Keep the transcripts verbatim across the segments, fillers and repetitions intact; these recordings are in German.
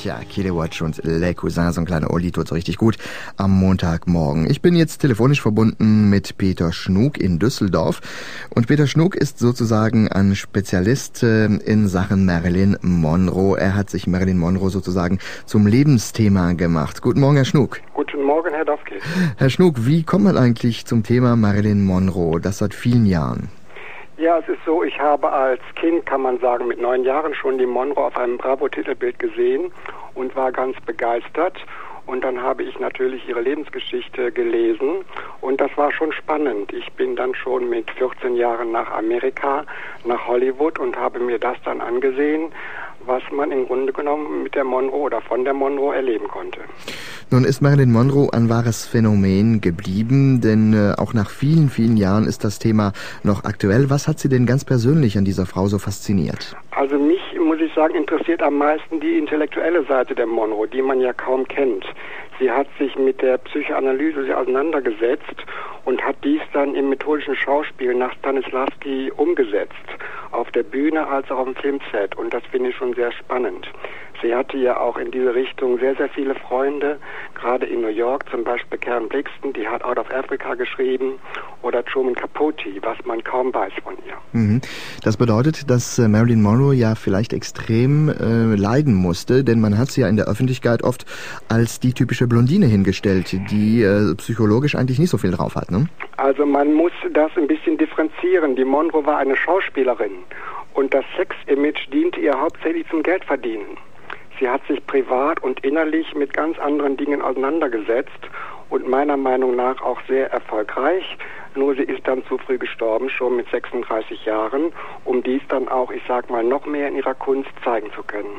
Tja, Kilowatch und Le Cousin, so ein kleiner Oldie tut so richtig gut am Montagmorgen. Ich bin jetzt telefonisch verbunden mit Peter Schnug in Düsseldorf. Und Peter Schnug ist sozusagen ein Spezialist in Sachen Marilyn Monroe. Er hat sich Marilyn Monroe sozusagen zum Lebensthema gemacht. Guten Morgen, Herr Schnug. Guten Morgen, Herr Dofke. Herr Schnug, wie kommt man eigentlich zum Thema Marilyn Monroe? Das seit vielen Jahren. Ja, es ist so, ich habe als Kind, kann man sagen, mit neun Jahren schon die Monroe auf einem Bravo-Titelbild gesehen und war ganz begeistert. Und dann habe ich natürlich ihre Lebensgeschichte gelesen und das war schon spannend. Ich bin dann schon mit vierzehn Jahren nach Amerika, nach Hollywood und habe mir das dann angesehen, was man im Grunde genommen mit der Monroe oder von der Monroe erleben konnte. Nun ist Marilyn Monroe ein wahres Phänomen geblieben, denn äh, auch nach vielen, vielen Jahren ist das Thema noch aktuell. Was hat Sie denn ganz persönlich an dieser Frau so fasziniert? Also mich, muss ich sagen, interessiert am meisten die intellektuelle Seite der Monroe, die man ja kaum kennt. Sie hat sich mit der Psychoanalyse auseinandergesetzt und hat dies dann im methodischen Schauspiel nach Stanislavski umgesetzt, auf der Bühne als auch auf dem Filmset. Und das finde ich schon sehr spannend. Sie hatte ja auch in diese Richtung sehr, sehr viele Freunde, gerade in New York, zum Beispiel Karen Blixen, die hat Out of Africa geschrieben, oder Truman Capote, was man kaum weiß von ihr. Mhm. Das bedeutet, dass äh, Marilyn Monroe ja vielleicht extrem äh, leiden musste, denn man hat sie ja in der Öffentlichkeit oft als die typische Blondine hingestellt, die äh, psychologisch eigentlich nicht so viel drauf hat, ne? Also man muss das ein bisschen differenzieren. Die Monroe war eine Schauspielerin und das Sex-Image diente ihr hauptsächlich zum Geldverdienen. Sie hat sich privat und innerlich mit ganz anderen Dingen auseinandergesetzt und meiner Meinung nach auch sehr erfolgreich. Nur sie ist dann zu früh gestorben, schon mit sechsunddreißig Jahren, um dies dann auch, ich sag mal, noch mehr in ihrer Kunst zeigen zu können.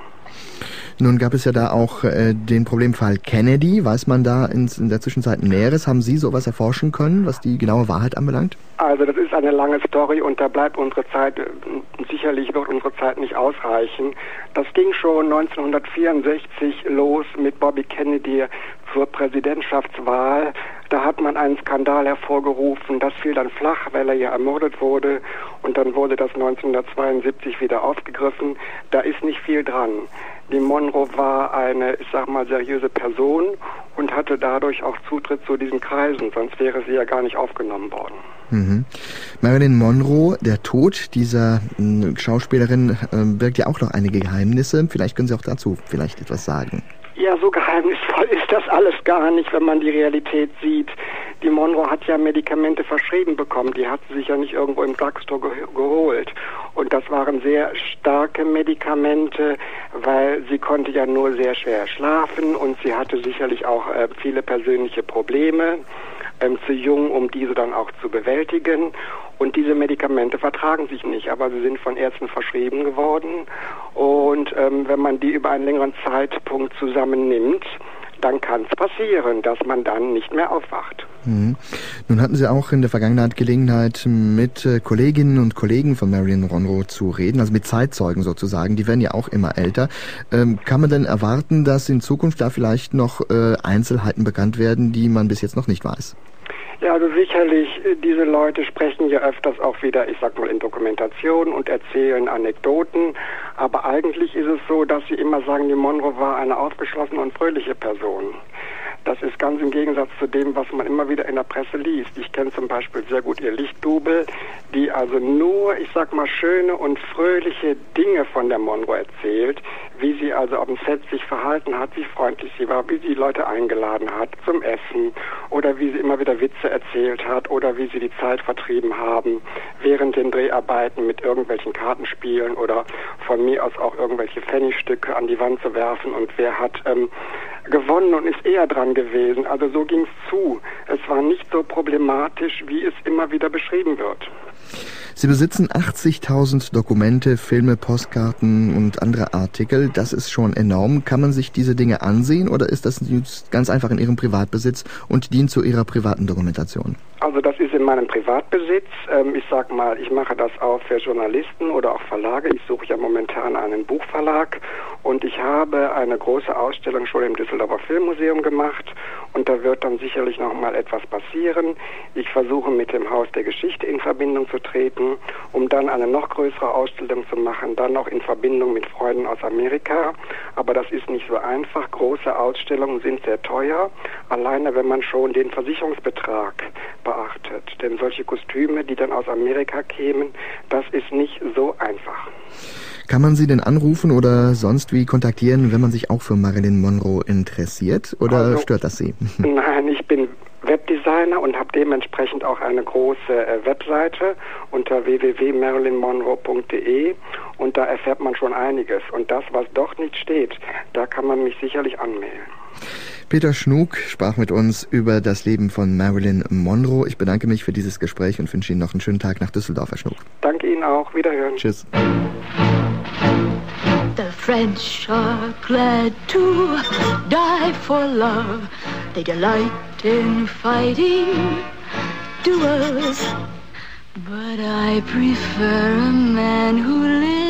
Nun gab es ja da auch äh, den Problemfall Kennedy. Weiß man da in, in der Zwischenzeit Näheres? Haben Sie sowas erforschen können, was die genaue Wahrheit anbelangt? Also das ist eine lange Story und da bleibt unsere Zeit, sicherlich wird unsere Zeit nicht ausreichen. Das ging schon neunzehnhundertvierundsechzig los mit Bobby Kennedy zur Präsidentschaftswahl. Da hat man einen Skandal hervorgerufen, das fiel dann flach, weil er ja ermordet wurde und dann wurde das neunzehnhundertzweiundsiebzig wieder aufgegriffen. Da ist nicht viel dran. Die Monroe war eine, ich sag mal, seriöse Person und hatte dadurch auch Zutritt zu diesen Kreisen, sonst wäre sie ja gar nicht aufgenommen worden. Mhm. Marilyn Monroe, der Tod dieser äh, Schauspielerin, äh, birgt ja auch noch einige Geheimnisse. Vielleicht können Sie auch dazu vielleicht etwas sagen. Ja, so geheimnisvoll ist das alles gar nicht, wenn man die Realität sieht. Die Monroe hat ja Medikamente verschrieben bekommen, die hat sie sich ja nicht irgendwo im Drugstore ge- geholt. Und das waren sehr starke Medikamente, weil sie konnte ja nur sehr schwer schlafen und sie hatte sicherlich auch äh, viele persönliche Probleme, ähm, zu jung, um diese dann auch zu bewältigen. Und diese Medikamente vertragen sich nicht, aber sie sind von Ärzten verschrieben geworden. Und ähm, wenn man die über einen längeren Zeitpunkt zusammennimmt, dann kann es passieren, dass man dann nicht mehr aufwacht. Mhm. Nun hatten Sie auch in der Vergangenheit Gelegenheit, mit äh, Kolleginnen und Kollegen von Marilyn Monroe zu reden, also mit Zeitzeugen sozusagen. Die werden ja auch immer älter. Ähm, kann man denn erwarten, dass in Zukunft da vielleicht noch äh, Einzelheiten bekannt werden, die man bis jetzt noch nicht weiß? Ja, also sicherlich, diese Leute sprechen ja öfters auch wieder, ich sag mal, in Dokumentation und erzählen Anekdoten. Aber eigentlich ist es so, dass sie immer sagen, die Monroe war eine aufgeschlossene und fröhliche Person. Das ist ganz im Gegensatz zu dem, was man immer wieder in der Presse liest. Ich kenne zum Beispiel sehr gut ihr Lichtdubel, die also nur, ich sag mal, schöne und fröhliche Dinge von der Monroe erzählt, wie sie also auf dem Set sich verhalten hat, wie freundlich sie war, wie sie die Leute eingeladen hat zum Essen oder wie sie immer wieder Witze erzählt hat oder wie sie die Zeit vertrieben haben während den Dreharbeiten mit irgendwelchen Kartenspielen oder von mir aus auch irgendwelche Pfennigstücke an die Wand zu werfen und wer hat ähm, gewonnen und ist eher dran gewesen. Also so ging es zu. Es war nicht so problematisch, wie es immer wieder beschrieben wird. Sie besitzen achtzigtausend Dokumente, Filme, Postkarten und andere Artikel. Das ist schon enorm. Kann man sich diese Dinge ansehen oder ist das ganz einfach in Ihrem Privatbesitz und dient zu Ihrer privaten Dokumentation? Also das ist in meinem Privatbesitz. Ähm, ich sag mal, ich mache das auch für Journalisten oder auch Verlage. Ich suche ja momentan einen Buchverlag und ich habe eine große Ausstellung schon im Düsseldorfer Filmmuseum gemacht und da wird dann sicherlich noch mal etwas passieren. Ich versuche mit dem Haus der Geschichte in Verbindung zu treten, um dann eine noch größere Ausstellung zu machen, dann auch in Verbindung mit Freunden aus Amerika. Aber das ist nicht so einfach. Große Ausstellungen sind sehr teuer, alleine wenn man schon den Versicherungsbetrag beachtet. Denn solche Kostüme, die dann aus Amerika kämen, das ist nicht so einfach. Kann man Sie denn anrufen oder sonst wie kontaktieren, wenn man sich auch für Marilyn Monroe interessiert? Oder also, stört das Sie? Nein, ich bin Webdesigner und habe dementsprechend auch eine große äh, Webseite unter w w w punkt marilyn monroe punkt d e und da erfährt man schon einiges. Und das, was doch nicht steht, da kann man mich sicherlich anmelden. Peter Schnug sprach mit uns über das Leben von Marilyn Monroe. Ich bedanke mich für dieses Gespräch und wünsche Ihnen noch einen schönen Tag nach Düsseldorf, Herr Schnug. Danke Ihnen auch. Wiederhören. Tschüss. The French are glad to die for love. They delight in fighting duels. But I prefer a man who lives